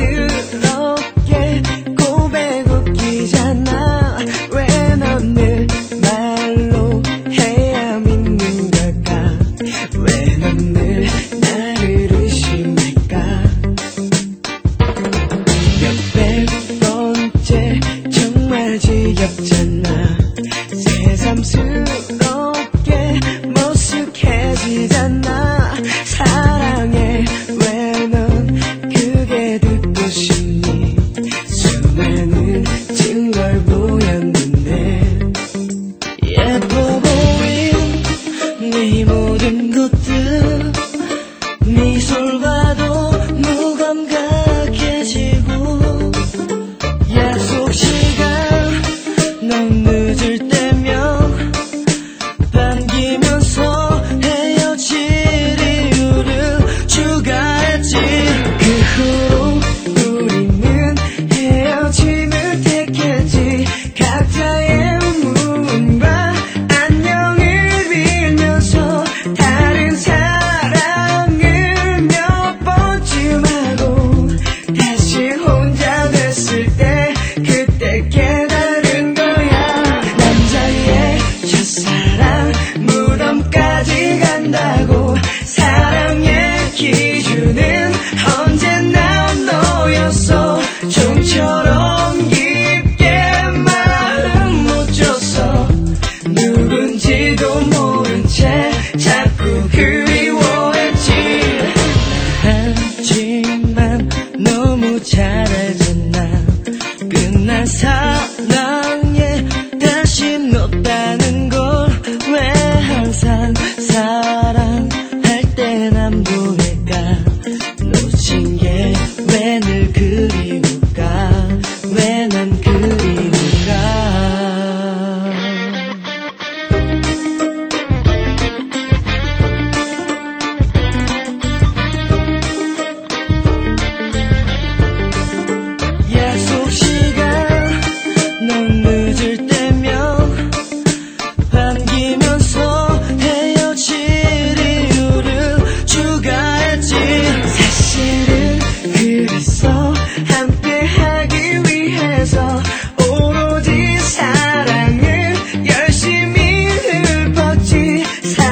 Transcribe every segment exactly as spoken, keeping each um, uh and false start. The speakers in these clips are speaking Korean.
새삼스럽게 고백 웃기잖아. 왜 넌 늘 말로 해야 믿는 걸까? 왜 넌 늘 나를 의심할까? 몇백 번째 정말 지겹잖아. 새삼스럽게 머쓱해지잖아. 사랑해 왜 넌 그게 듣고 싶니? 수많은 증거를 보였는데 예뻐 보인 네 모든 것들 미소를 봐도 무감각해지고 약속 시간 넌 늦을 때면 반기면서 헤어질 이유를 추가했지. 그 후로 우리는 헤어짐을 택했지. 각자의 문과 안녕을 빌면서 다른 사랑을 몇 번쯤 하고 다시 혼자 됐을 때 그때 깨달은 거야. 남자의 첫사랑 무덤까지 간다고. 사랑의 기준은 언제나 너였어. 좀처럼 깊게 마음 못 줬어. 누군지도 모른 채 자꾸 그리워했지. 하지만 너무 잘 알잖아. 끝난 사랑에 다시 없다는 걸. 왜 항상 사랑할 땐 안 보일까? 놓친 게 왜 늘 그리울까? 왜 난 그리울까? 약속 시간 넌 늦을 때면 반기면서 헤어질 이유를 추가했지. 사실은 그랬어. 함께하기 위해서 오로지 사랑을 열심히 읊었지.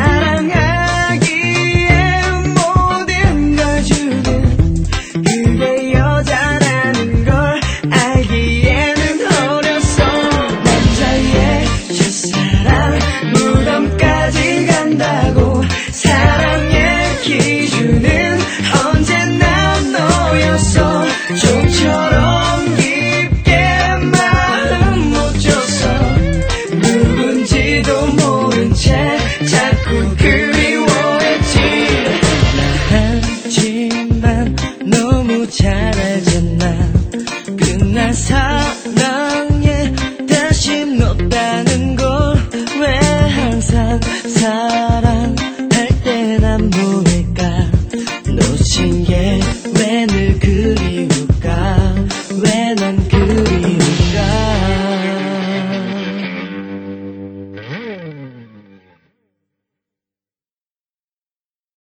사랑하기에 모든 걸 주는 그게 여자라는 걸 알기에는 어렸어. 남자의 첫사랑 무덤까지 간다고. 사랑의 기준은 언제나 너였어. 좀처럼 깊게 마음 못 줬어. 누군지도 모른 채 자꾸 그리워했지. 하지만 너무 잘 알잖아. 끝난 사